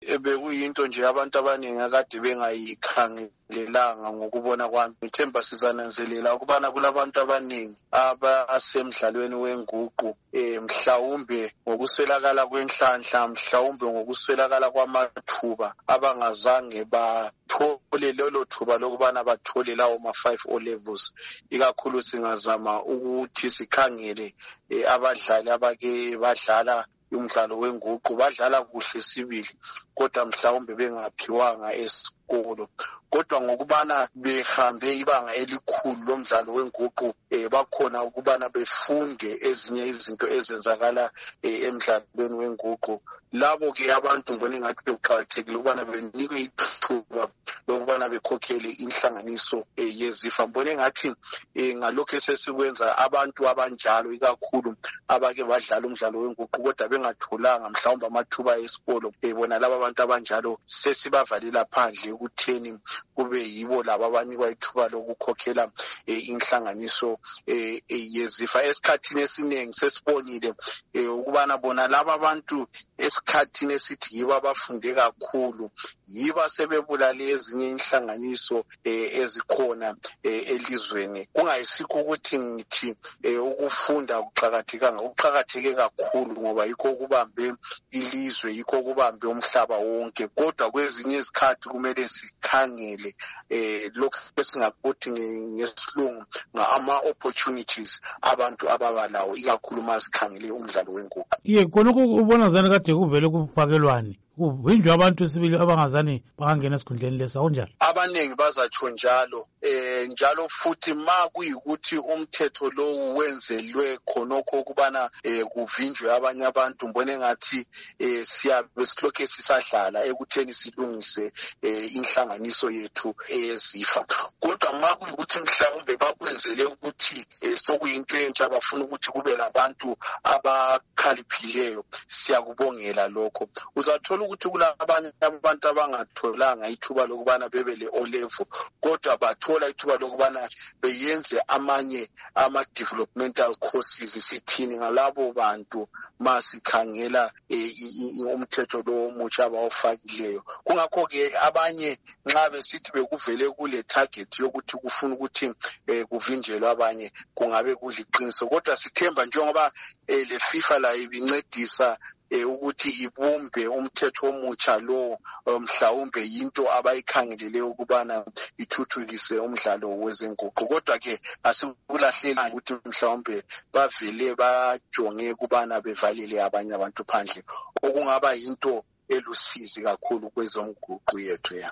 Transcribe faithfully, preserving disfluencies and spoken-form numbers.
bekuyinto nje abantu abaningi akade bengayikhangelelanga ngokubona kwami. Ngithemba sizananzelela ukubana kulabantu abaningi abasemdlalweni wenguqu eh mhlawumbe ngokuswelakala kwenhlanhla, mhlawumbe ngokuswelakala kwamathuba abangazange bathole lelo thuba lokubana bathole lawo ma five O levels. Ikakhulu singazama ukuthi sikhangele abadlali abake badlala umdlalo wenguqu, badlala kuhle sibili kodwa mhlawumbe bengaphiwanga esikolo, kodwa ngokubana behambe ibanga elikhulu lomdlalo wenguqu eh bakhona ukubana befunde ezinye izinto ezenzakala emdlalweni wenguqu. Labo ke abantu ngibona ngathi bekuqhathekile ukubana benikwe ithuba lokubana bekhokhele inhlanganiso yezifa. Ngibona ngathi ngalokho esesikwenza abantu abanjalo ikakhulu abake badlala umdlalo wenguqu kodwa bengatholanga mhlawumbe amathuba esikolo, bona laba abantu abanjalo sesibavalila phandle ukutheni kube yibo laba abanikwa ithuba lokukhokhela inhlanganiso yezifa. Esikhathini esiningi sesibonile ukubana bona laba abantu esikhathini esithi yibo abafunde kakhulu yiba sebebulale ezinye inhlanganiso ezikhona elizweni. Kungayisikho ukuthi ngithi ukufunda kuqhakathekanga, kuqhakatheke kakhulu ngoba yikho kubambe ilizwe, yikho kubambe umhlaba wonke, kodwa kwezinye izikhathi kumele sikhangele lokho esingakuthi ngesilungu ama opportunities abantu ababalawo, ikakhulu masikhangele umdlalo wenguqu. Ye khonokho ubona zani kade kuvele kufakelwane kuvinjwe abantu sibili abangazani bangangena esikhundleni lesa kunjalo? Abaningi bazatsho njalo eh njalo futhi ma kuyikuthi umthetho lo wenzelwe khonokho ukubana eh kuvinjwe abanye abantu, ngibone ngathi eh siyabe silokhe sisadlala ekutheni silungise eh inhlanganiso yethu eyezifa. Kodwa ma kuyikuthi mhlawumbe bakwenzele ukuthi sokuyinto entsha abafuna ukuthi kube labantu abakhaliphileyo, siyakubongela lokho. Uzathola ukuthi kulabanye abantu abangatholanga ithuba lokubana bebe le O level kodwa bathola ithuba lokubana beyenze amanye ama developmental courses. Sithini ngalabo bantu masikhangela umthetho lo omutsha abawufakileyo? Kungakho ke abanye nxa besithi bekuvele kule target yokuthi kufuna ukuthi kuvinjelwe abanye kungabe kuliqiniso, kodwa sithemba njengoba le FIFA la ibincedisa ukuthi ibumbe umthetho omutsha lo mhlawumbe yinto abayikhangelele ukubana ithuthukise umdlalo wezenguqu. Kodwa ke asikulahleli ukuthi mhlawumbe bavele bajonge kubana bevalile abanye abantu phandle, okungaba yinto elusizi kakhulu kwezomguqu yethu ya.